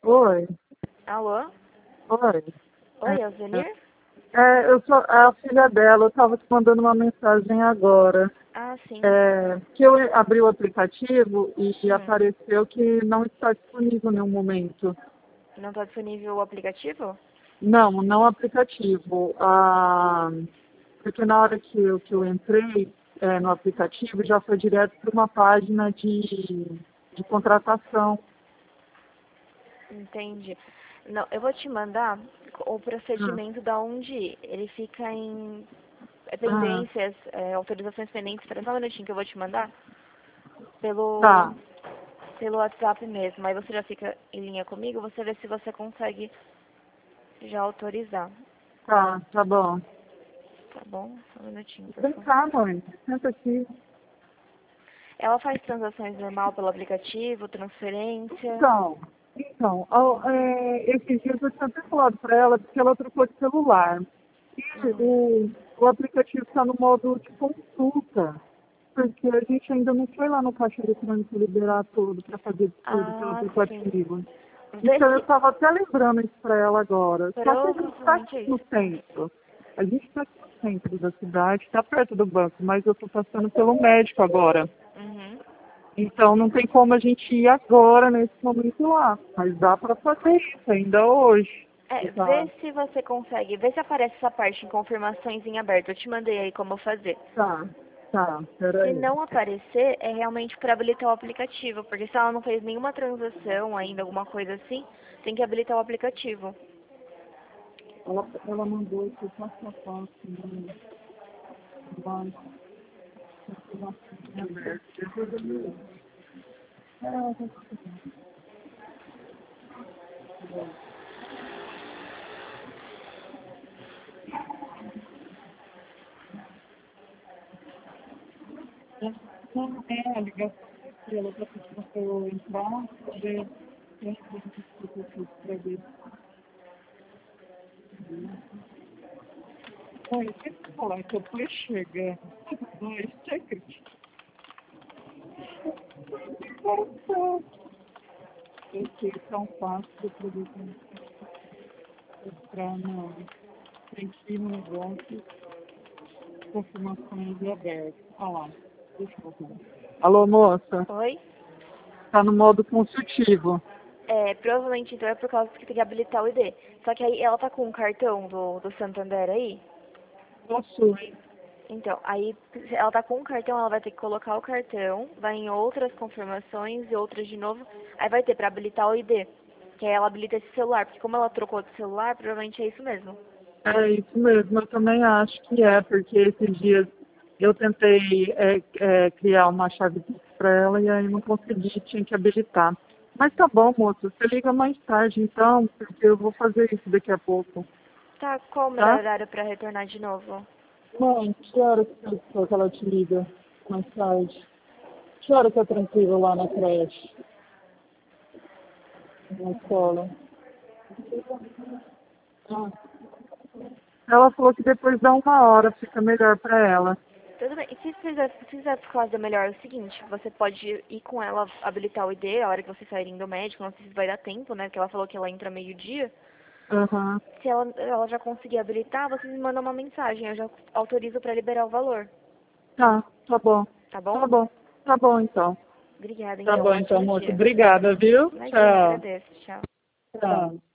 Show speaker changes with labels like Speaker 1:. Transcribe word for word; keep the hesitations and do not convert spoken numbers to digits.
Speaker 1: Oi,
Speaker 2: Alô?
Speaker 1: oi.
Speaker 2: Oi, Alzenir?
Speaker 1: É, eu sou a filha dela, eu estava te mandando uma mensagem agora.
Speaker 2: Ah, sim.
Speaker 1: É, que eu abri o aplicativo e
Speaker 2: Hum.
Speaker 1: apareceu que não está disponível no momento.
Speaker 2: Não está disponível o aplicativo?
Speaker 1: Não, não o aplicativo. Ah, porque na hora que eu, que eu entrei é, no aplicativo já foi direto para uma página de, de contratação.
Speaker 2: Entendi. Não, eu vou te mandar o
Speaker 1: Ah,
Speaker 2: procedimento da onde ir. Ele fica em é,
Speaker 1: ah,
Speaker 2: pendências, é, autorizações pendentes. Espera só um minutinho que eu vou te mandar pelo,
Speaker 1: tá,
Speaker 2: pelo WhatsApp mesmo. Aí você já fica em linha comigo, você vê se você consegue já autorizar.
Speaker 1: tá, tá bom.
Speaker 2: Tá bom? Só um minutinho, por
Speaker 1: Vem
Speaker 2: favor.
Speaker 1: cá, mãe. Senta aqui.
Speaker 2: Ela faz transações normal pelo aplicativo, transferência.
Speaker 1: Então, então, ao- é, esses dias eu tinha até falado para ela que ela trocou de celular. E
Speaker 2: Uhum.
Speaker 1: o, o aplicativo está no modo de consulta, porque a gente ainda não foi lá no caixa eletrônico liberar tudo para fazer tudo pelo
Speaker 2: Ah, sim.
Speaker 1: aplicativo.
Speaker 2: Vê
Speaker 1: Então eu
Speaker 2: se
Speaker 1: estava até lembrando isso para ela agora. Só que a gente está
Speaker 2: provavelmente é
Speaker 1: aqui no
Speaker 2: isso.
Speaker 1: centro. A gente está aqui no centro da cidade, está perto do banco, mas eu estou passando pelo médico agora.
Speaker 2: Uhum.
Speaker 1: Então não tem como a gente ir agora, nesse momento lá. Mas dá para fazer isso ainda hoje.
Speaker 2: É,
Speaker 1: Tá,
Speaker 2: vê se você consegue, vê se aparece essa parte em confirmações em aberto. Eu te mandei aí como fazer.
Speaker 1: tá, tá,
Speaker 2: Se
Speaker 1: peraí.
Speaker 2: não aparecer, é realmente para habilitar o aplicativo, porque se ela não fez nenhuma transação ainda, alguma coisa assim, tem que habilitar o aplicativo.
Speaker 1: Ela, ela mandou esse passo a passo, né? Mas, confirmação aberta. Depois eu me- É, ela tá- Não, é, a ligação aqui, ela está pedindo para eu entrar, ver quem que para ver. Olha, deixa eu falar que eu tô chegando. Dois, você acredita? Esse é um passo do produto para não. Tem que ir no negócio, confirmações e aberto. Olha lá, deixa eu ver. Alô, moça.
Speaker 2: Oi?
Speaker 1: Tá no modo consultivo.
Speaker 2: É, provavelmente então é por causa que tem que habilitar o I D. Só que aí ela tá com um cartão do, do Santander aí?
Speaker 1: Possui.
Speaker 2: Então, aí se ela tá com um cartão, ela vai ter que colocar o cartão, vai em outras confirmações e outras de novo, aí vai ter pra habilitar o I D, que aí ela habilita esse celular, porque como ela trocou de celular, provavelmente é isso mesmo.
Speaker 1: É isso mesmo, eu também acho que é, porque esses dias eu tentei é, é, criar uma chave para ela e aí não consegui, tinha que habilitar. Mas tá bom, moço, você liga mais tarde então, porque eu vou fazer isso daqui a pouco,
Speaker 2: Tá, qual o melhor
Speaker 1: tá?
Speaker 2: horário pra retornar de novo?
Speaker 1: Mãe, que hora que você que ela te liga mais tarde? Que hora que é tranquilo lá na creche, na escola? Ah. Ela falou que depois dá uma hora, fica melhor para ela.
Speaker 2: Tudo bem, e se fizer, se fizer por causa melhor, é o seguinte, você pode ir com ela habilitar o I D a hora que vocês saírem do médico, não sei se vai dar tempo, né, porque ela falou que ela entra meio-dia.
Speaker 1: Aham.
Speaker 2: Se ela, ela já conseguir habilitar, vocês me mandam uma mensagem, eu já autorizo pra liberar o valor,
Speaker 1: Tá, tá bom.
Speaker 2: tá bom?
Speaker 1: Tá bom. Tá bom então.
Speaker 2: Obrigada,
Speaker 1: Tá
Speaker 2: então.
Speaker 1: bom então,
Speaker 2: Ótimo
Speaker 1: moço.
Speaker 2: dia.
Speaker 1: Obrigada, viu?
Speaker 2: Imagina,
Speaker 1: Tchau.
Speaker 2: agradeço. Tchau.
Speaker 1: Tchau.